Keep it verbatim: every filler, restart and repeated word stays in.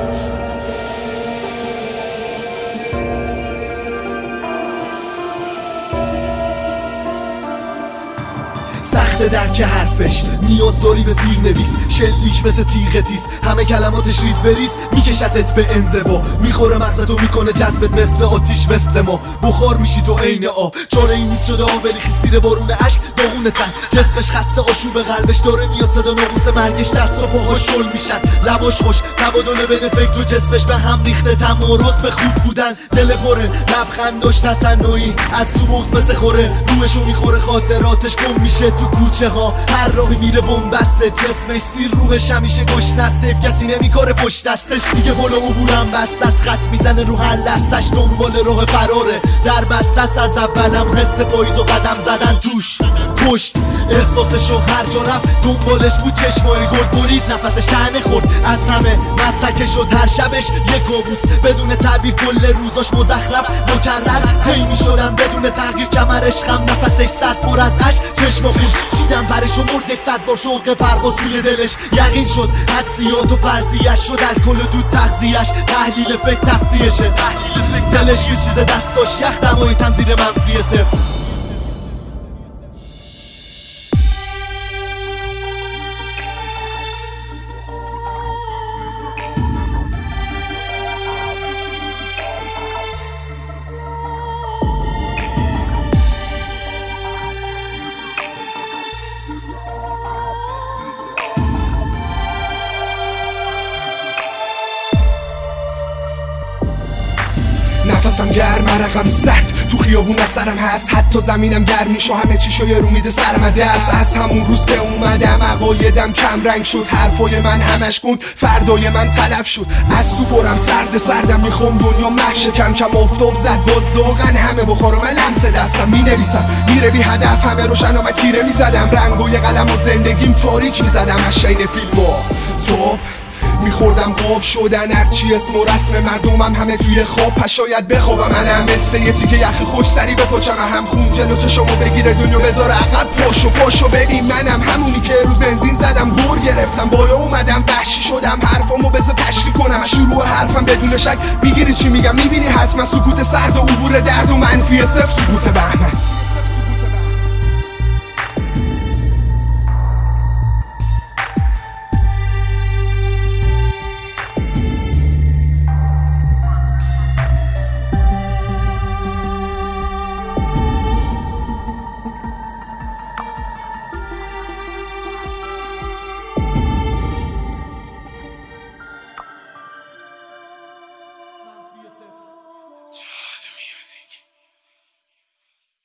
سخت درک حرفش نیاز داری به زیر نویس، شلیک مثل تیغ تیز، همه کلماتش ریز بریز، میکشتت به انزوا، میخوره مغزتو میکنه جذبت مثل آتیش مثل ما، بخار میشی تو عین آب، چاره این نیست شده آبلی خیسیر بارون عشق داغون تن، جسمش خسته آشوب قلبش داره میاد صدا ناقوس مرگش، دست و پاهاش شل میشن، لباش خوش تبادل بین فکر و جسمش به هم ریخته، تمارض به خوب بودن، دل پره لبخندش تصنعی از تو مغز مثل خوره، روحشو میخوره خاطراتش گم میشه تو کوچه ها، هر راهی میره بنبسته، جسمش سیر روحش همیشه گشنسته، کسی نمیکاره پشت دستش، دیگه بالا عبورم بست از خط میزنه رو هر لستش، دنبال راه فراره در بسته است، از اولم حس پاییز و قدم زدن توش پشت، احساسشو هر جا رفت دنبالش بود، چشمای گل برید نفسش تنه خورد، از همه مسلکه شد هر شبش یک کابوس، بدون تعبیر کل روزاش مزخرف مکرر، طی میشدم بدون تغییر، کمرش خم نفسش سرد پر از اشک، چشما خون چیدم برش و مردش، صد بار شوق پرواز توی دلش یقین شد، حدسیات و فرضیش شد الکل و دود تغذیه‌اش، تحلیل فکر تفریحشه، دلش میسوزه دستاش یخ، دمای تنظیر منفی صفر. نفسم گرم عرقم سرد تو خیابون از سرم هست، حتی زمینم گرم میشه، همه چی شو رو میده سرم دست، از همون روز که اومدم عقایدم کم رنگ شد، حرفای من همش گنگ فردای من تلف شد، از تو پرم سرد سردم میخوام دنیا محشه، کم کم آفتاب زد باز داغن همه بخارو من لمس دستم، مینویسم میره بی هدف همه روشن و تیره میزدم، رنگای قلم و زندگیم تاریک میزدم، از شین فیلم ها تو میخوردم قاب شدن هرچی اسم و رسم مردمم همه توی خواب، پس شاید بخوابم منم مثل یه تیکه یخ خوش سری بپاچم، هم خون جلو چشمو بگیره دنیا بذاره عقب، پاشو پاشو ببین منم همونی که روز بنزین زدم دور گرفتم بالا اومدم وحشی شدم، حرفامو بذار تشریح کنم، شروع حرفم بدون شک میگیری چی میگم، میبینی حتما سکوت سرد و عبور درد و منفی صفر سکوت بهمن.